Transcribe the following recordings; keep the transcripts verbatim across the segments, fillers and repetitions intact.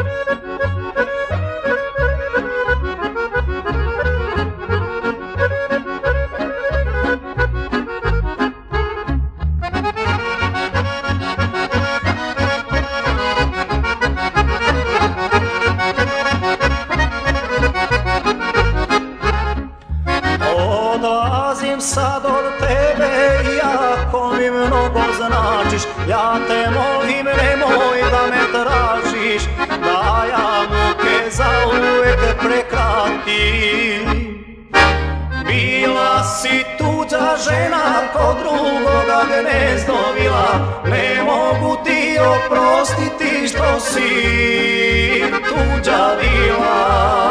Odlazim sad od tebe, iako mi mnogo značiš. Ja te molim, nemoj da me tražiš, da ja muke zauvek prekratim. Bila si tuđa žena, kod drugoga gnezdovila. Ne mogu ti oprostiti što si tuđa bila.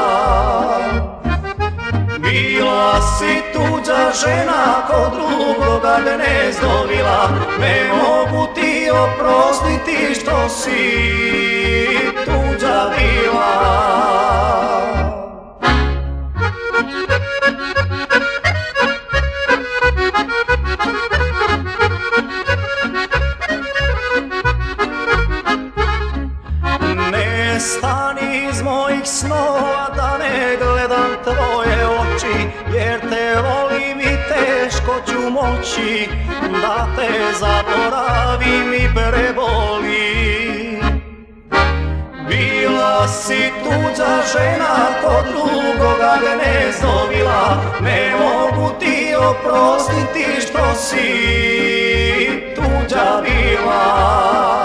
Bila si tuđa žena, kod drugoga gnezdovila. Ne mogu ti oprostiti što si tuđa bila. Ne stani iz mojih snova da ne gledam tvoje oči, jer te volim i teško ću moći da te zaboravim i prebolim. Bila si tuđa žena, kod drugoga gnezdovila. Ne mogu ti oprostiti što si tuđa bila.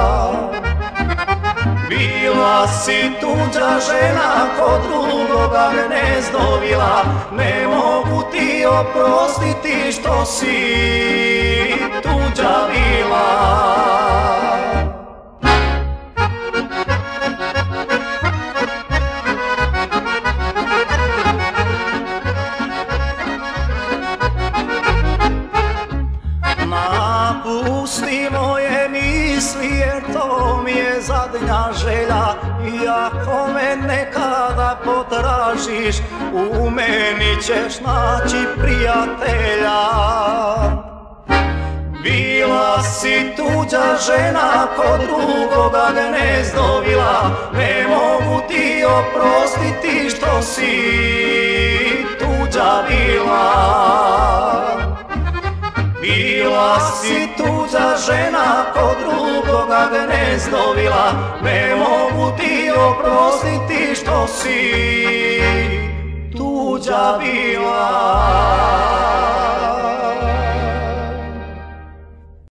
Bila si tuđa žena, kod drugoga gnezdovila. Ne mogu ti oprostiti što si tuđa bila. Napusti moje misli, jer to mi je zadnja želja. Iako me nekada potražiš, u meni ćeš naći prijatelja. Bila si tuđa žena, kod drugoga gnezdovila. Ne mogu ti oprostiti što si tuđa bila. Bila si tuđa žena, kod drugoga gnezdovila. Ne mogu ti oprostiti što si tuđa bila.